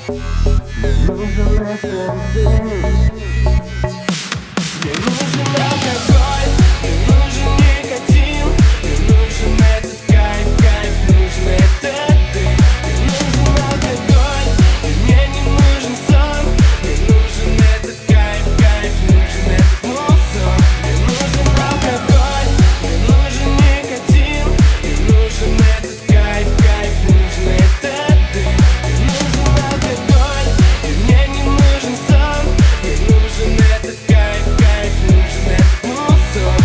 нужен этот день. Мне нужен алкоголь, мне нужен никотин, мне нужен этот кайф, кайф, нужен этот дым. Мне нужен алкоголь, и мне не нужен сон. Мне нужен этот кайф, кайф, нужен этот мусон. Мне нужен алкоголь, мне нужен никотин, мне нужен этот кайф, кайф, нужен этот дым. Мне нужен алкоголь, и мне не нужен сон. Мне нужен этот кайф, кайф, нужен этот мусон.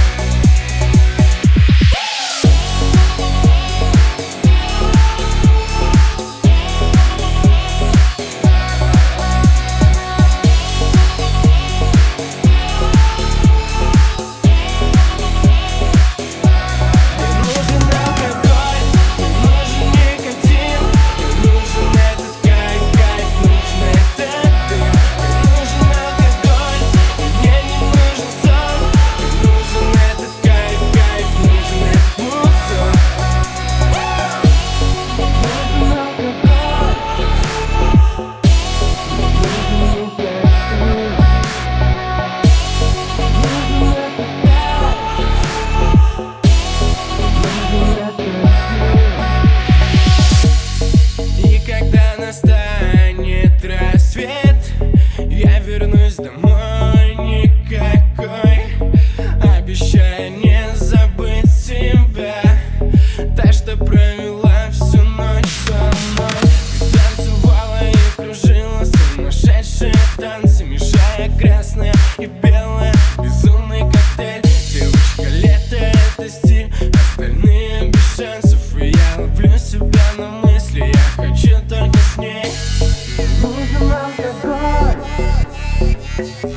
И когда настанет рассвет, я вернусь домой никакой, обещая не забыть тебя, та, что провела всю ночь со мной. Ты танцевала и кружила сумасшедшие танцы, мешая красное и белое, безумный коктейль. Девочка лето — это стиль, остальные без шансов. И я ловлю себя на мысли, я хочу только с ней. Нужен алкоголь.